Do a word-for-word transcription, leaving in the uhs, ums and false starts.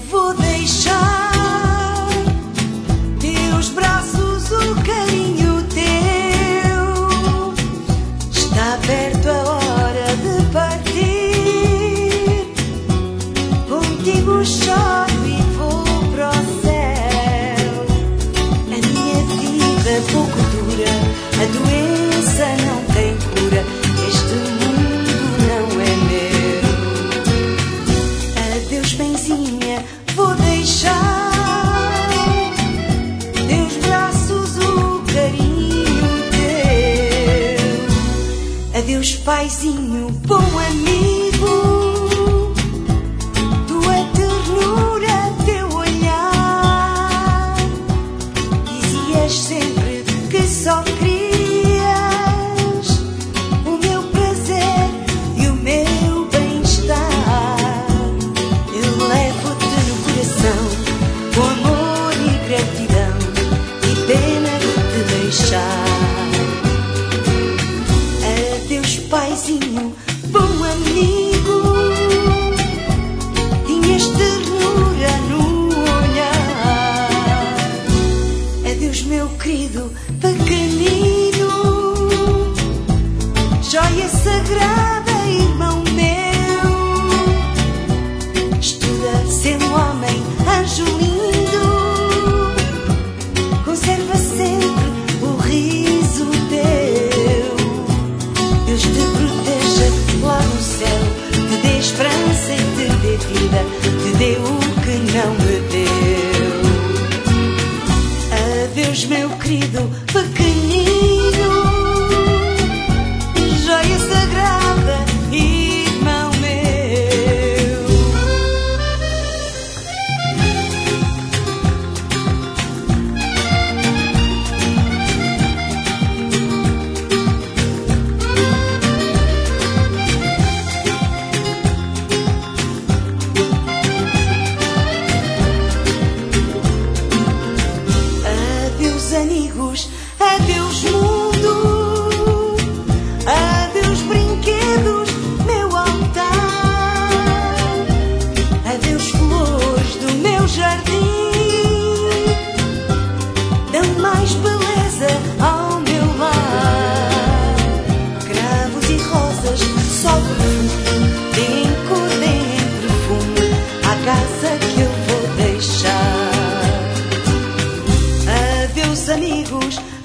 vou deixar teus braços, o carinho teu. Está perto a hora de partir. Contigo choro e vou para o céu. A minha vida pouco dura, a doença não tem cura. Este mundo não é meu. Adeus, benzinha, vou deixar teus braços, o carinho teu. Adeus, paizinho, bom amigo, tua ternura, teu olhar. Dizias sempre que só querias o meu prazer e o meu bem-estar. Eu levo-te no coração com amor e gratidão e pena de te deixar. Adeus, paizinho, bom amigo, tinhas ternura no olhar. Adeus, meu querido pequenino, joia sagrada, irmão meu. Estuda, ser um homem, anjo lindo. Conserva sempre o riso teu. Deus te proteja lá no céu, te dê esperança e te dê vida, te dê o que não me deu. Adeus, meu querido pequenino, joia sagrada, irmão meu. Adeus, amigos, adeus, mundo, adeus, brinquedos, meu altar. Adeus, flores do meu jardim, dão mais beleza ao meu lar. Cravos e rosas, só perfume, deem cor, deem perfume à casa que eu vou deixar. Adeus, amigos,